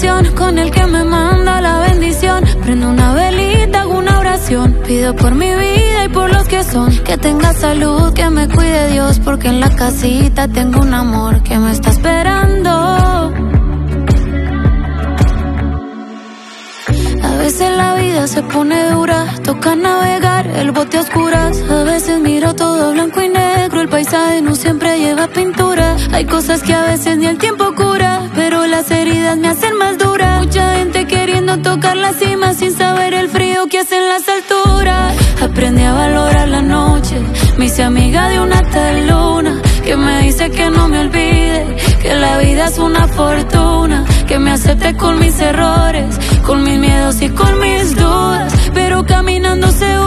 conexión con el que me manda la bendición. Prendo una velita, hago una oración, pido por mi vida y por los que son. Que tenga salud, que me cuide Dios, porque en la casita tengo un amor que me está esperando. A veces la vida se pone dura, toca navegar el bote a oscuras. A veces miro todo blanco y negro, el paisaje no siempre lleva pintura. Hay cosas que a veces ni el tiempo cura, pero las heridas me hacen más dura. Mucha gente queriendo tocar la cima sin saber el frío que hacen las alturas. Aprendí a valorar la noche, me hice amiga de una tal luna que me dice que no me olvide, que la vida es una fortuna, que me acepte con mis errores, con mis miedos y con mis dudas, pero caminando se